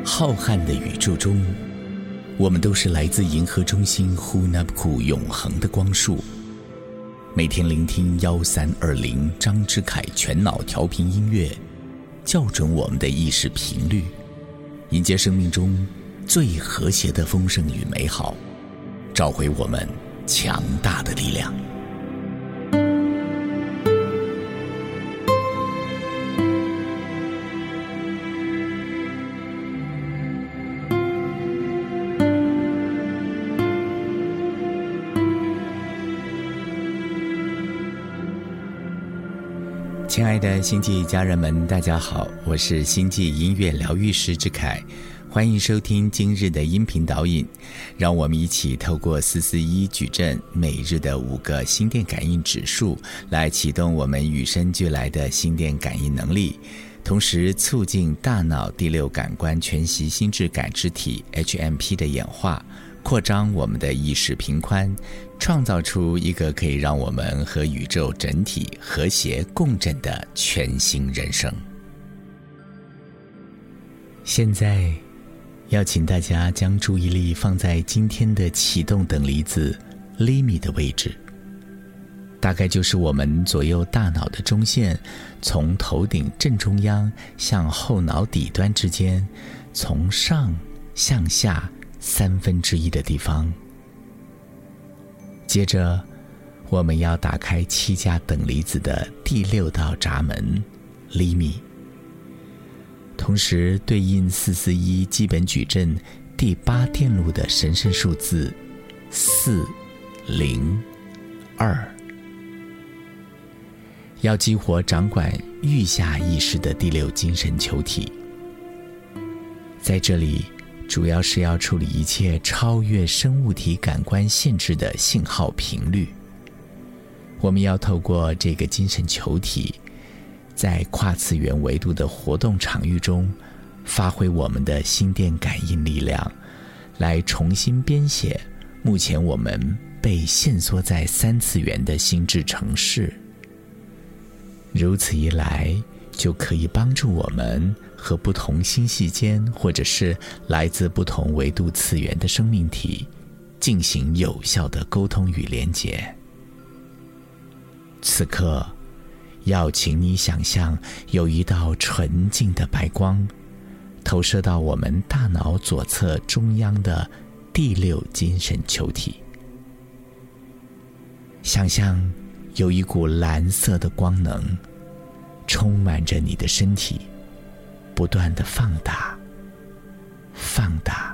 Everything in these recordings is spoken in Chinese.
浩瀚的宇宙中，我们都是来自银河中心呼纳布库永恒的光束。每天聆听1320张之凯全脑调频音乐，校准我们的意识频率，迎接生命中最和谐的丰盛与美好，召回我们强大的力量。亲爱的星际家人们，大家好，我是星际音乐疗愈师之凯，欢迎收听今日的音频导引。让我们一起透过441矩阵每日的5个心电感应指数，来启动我们与生俱来的心电感应能力，同时促进大脑第6感官全息心智感知体 HMP 的演化，扩张我们的意识频宽，创造出一个可以让我们和宇宙整体和谐共振的全新人生。现在要请大家将注意力放在今天的启动等离子 LIMI 的位置，大概就是我们左右大脑的中线，从头顶正中央向后脑底端之间，从上向下1/3的地方。接着我们要打开7价等离子的第6道闸门 LIMI， 同时对应441基本矩阵第8电路的神圣数字402，要激活掌管欲下意识的第6精神球体。在这里主要是要处理一切超越生物体感官限制的信号频率。我们要透过这个精神球体，在跨次元维度的活动场域中，发挥我们的心电感应力量，来重新编写目前我们被限缩在3次元的心智程式。如此一来，就可以帮助我们和不同星系间，或者是来自不同维度次元的生命体进行有效的沟通与连结。此刻要请你想象有一道纯净的白光投射到我们大脑左侧中央的第6精神球体，想象有一股蓝色的光能充满着你的身体，不断地放大放大，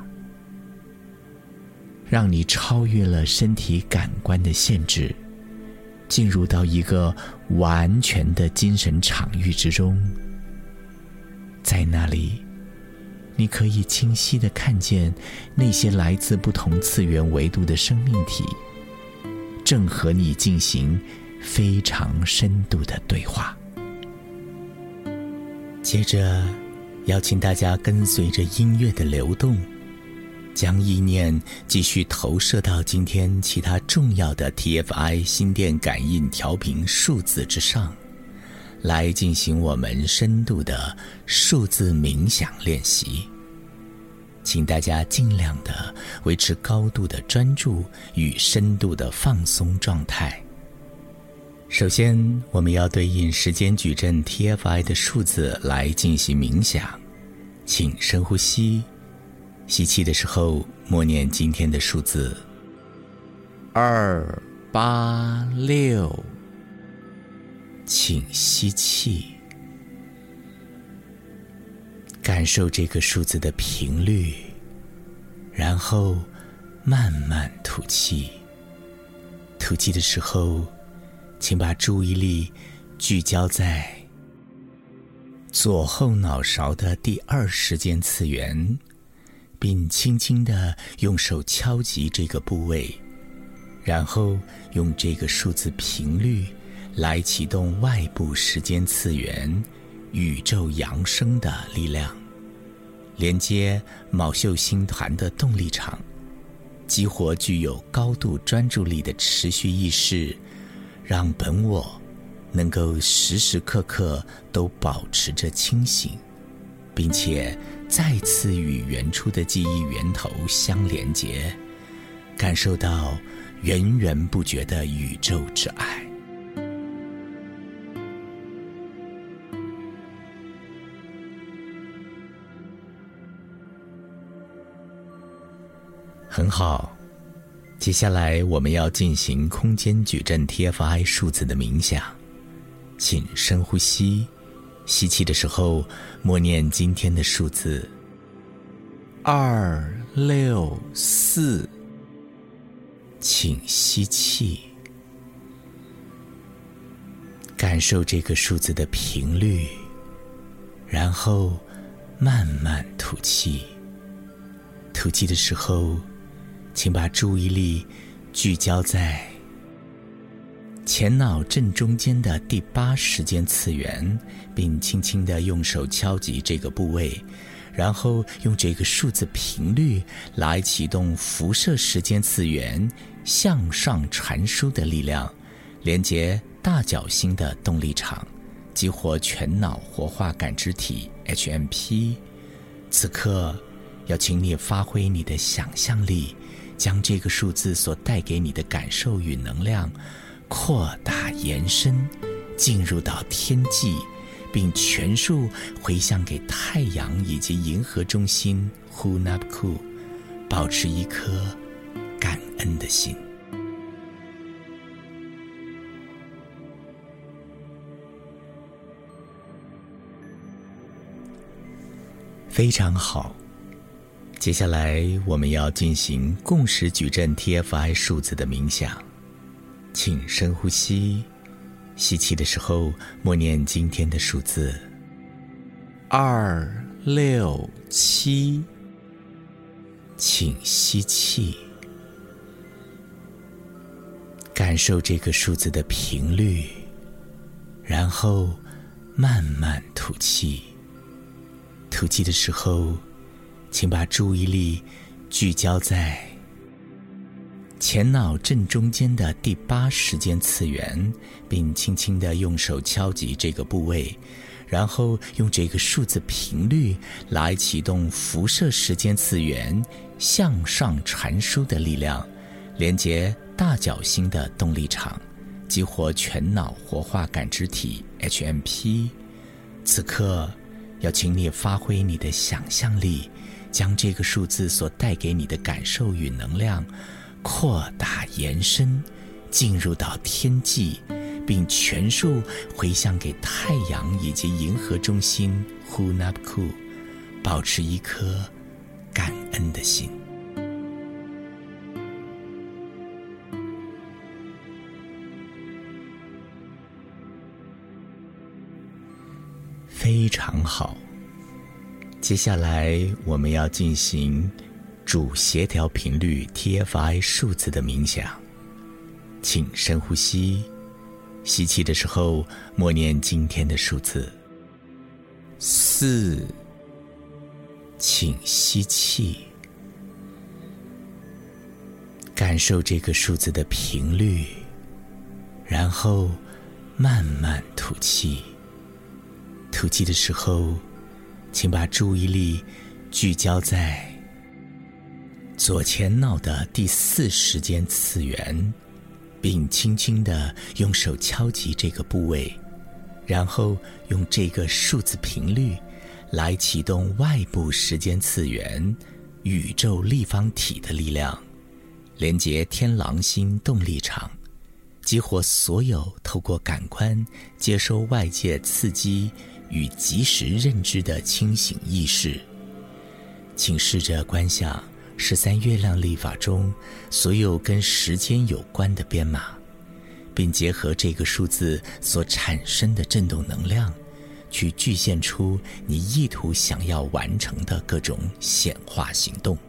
让你超越了身体感官的限制，进入到一个完全的精神场域之中。在那里你可以清晰地看见那些来自不同次元维度的生命体正和你进行非常深度的对话。接着邀请大家跟随着音乐的流动，将意念继续投射到今天其他重要的 TFI 心电感应调频数字之上，来进行我们深度的数字冥想练习。请大家尽量的维持高度的专注与深度的放松状态。首先我们要对应时间矩阵 TFI 的数字来进行冥想，请深呼吸，吸气的时候默念今天的数字286，请吸气，感受这个数字的频率，然后慢慢吐气。吐气的时候请把注意力聚焦在左后脑勺的第2时间次元，并轻轻地用手敲击这个部位，然后用这个数字频率来启动外部时间次元宇宙扬升的力量，连接昴宿星团的动力场，激活具有高度专注力的持续意识，让本我能够时时刻刻都保持着清醒，并且再次与原初的记忆源头相连结，感受到源源不绝的宇宙之爱。很好，接下来我们要进行空间矩阵 TFI 数字的冥想，请深呼吸，吸气的时候默念今天的数字264，请吸气，感受这个数字的频率，然后慢慢吐气。吐气的时候，请把注意力聚焦在前脑正中间的第8时间次元，并轻轻地用手敲击这个部位，然后用这个数字频率来启动辐射时间次元向上传输的力量，连接大角星的动力场，激活全脑活化感知体 HMP。 此刻要请你发挥你的想象力，将这个数字所带给你的感受与能量扩大延伸，进入到天际，并全数回向给太阳以及银河中心 Hunapku， 保持一颗感恩的心。非常好，接下来我们要进行共识矩阵 TFI 数字的冥想，请深呼吸，吸气的时候默念今天的数字267，请吸气，感受这个数字的频率，然后慢慢吐气。吐气的时候，请把注意力聚焦在前脑正中间的第8时间次元，并轻轻地用手敲击这个部位，然后用这个数字频率来启动辐射时间次元向上传输的力量，连接大角星的动力场，激活全脑活化感知体 HMP。 此刻要请你发挥你的想象力，将这个数字所带给你的感受与能量扩大延伸，进入到天际，并全数回向给太阳以及银河中心 Hunapku， 保持一颗感恩的心。非常好，接下来我们要进行主协调频率 TFI 数字的冥想，请深呼吸，吸气的时候默念今天的数字4，请吸气，感受这个数字的频率，然后慢慢吐气。吐气的时候，请把注意力聚焦在左前脑的第4时间次元，并轻轻地用手敲击这个部位，然后用这个数字频率来启动外部时间次元宇宙立方体的力量，连接天狼星动力场，激活所有透过感官接收外界刺激与及时认知的清醒意识。请试着观想13月亮历法中所有跟时间有关的编码，并结合这个数字所产生的振动能量，去具现出你意图想要完成的各种显化行动。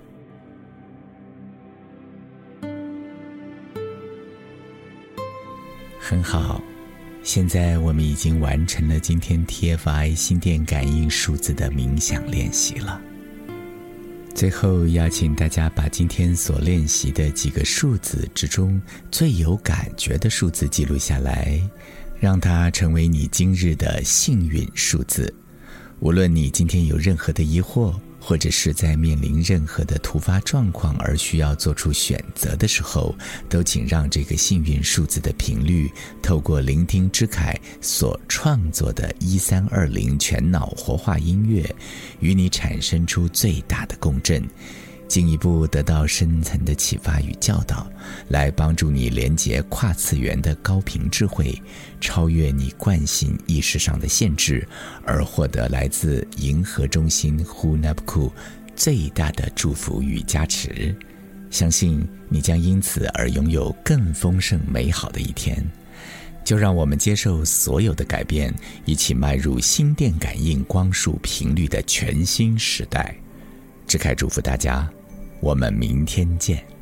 很好，现在我们已经完成了今天 TFI 心电感应数字的冥想练习了。最后邀请大家把今天所练习的几个数字之中最有感觉的数字记录下来，让它成为你今日的幸运数字。无论你今天有任何的疑惑， 或者是在面临任何的突发状况而需要做出选择的时候，都请让这个幸运数字的频率透过聆听之凯所创作的1320全脑活化音乐，与你产生出最大的共振，进一步得到深层的启发与教导，来帮助你连结跨次元的高频智慧，超越你惯性意识上的限制，而获得来自银河中心 Hunabku 最大的祝福与加持。相信你将因此而拥有更丰盛美好的一天。就让我们接受所有的改变，一起迈入心电感应光束频率的全新时代。志凯祝福大家，我们明天见。